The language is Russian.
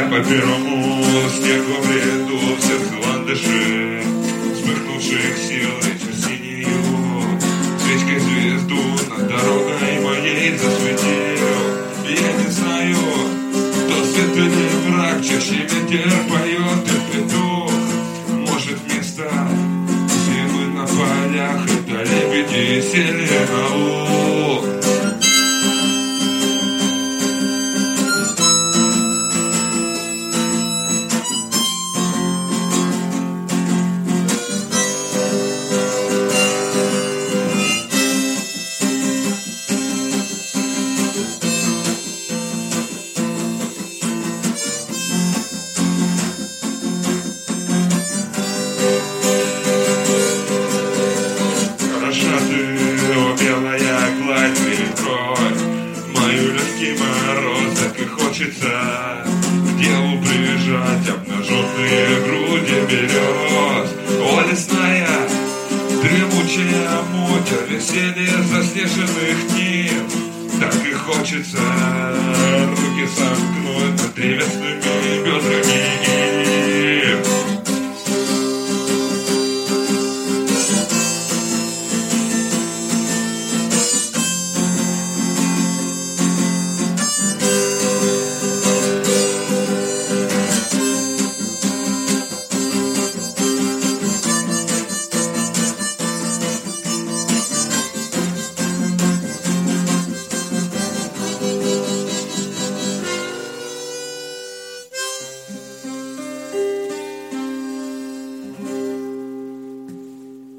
по первому снегу бреду в сердце ландыши, вспыхнувших силой синею, свечкой звезду над дорогой моей засветил. Я не знаю, то свет или враг, чаще ветер поет и петух. Может, место зимы на полях, это лебеди и сели на луг. Мою легкий мороз, так и хочется к делу прижать обнаженные груди берез. О, лесная, дремучая муть, веселье заснеженных нив, так и хочется руки сомкнуть над древесными